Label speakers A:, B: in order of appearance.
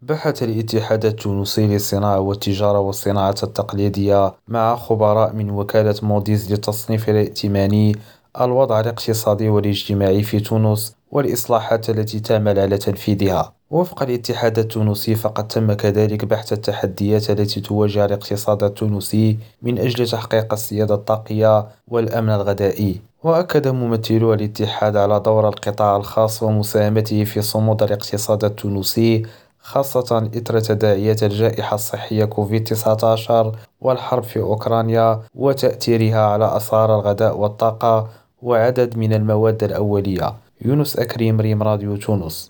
A: بحث الاتحاد التونسي للصناعة والتجارة والصناعة التقليدية مع خبراء من وكالة موديز للتصنيف الائتماني الوضع الاقتصادي والاجتماعي في تونس والإصلاحات التي تعمل على تنفيذها. وفق الاتحاد التونسي، فقد تم كذلك بحث التحديات التي تواجه الاقتصاد التونسي من أجل تحقيق السيادة الطاقية والأمن الغذائي. وأكد ممثلو الاتحاد على دور القطاع الخاص ومساهمته في صمود الاقتصاد التونسي، خاصة إثر تداعيات الجائحة الصحية كوفيد-19 والحرب في أوكرانيا وتأثيرها على أسعار الغذاء والطاقة وعدد من المواد الأولية. يونس أكريم، ريم راديو تونس.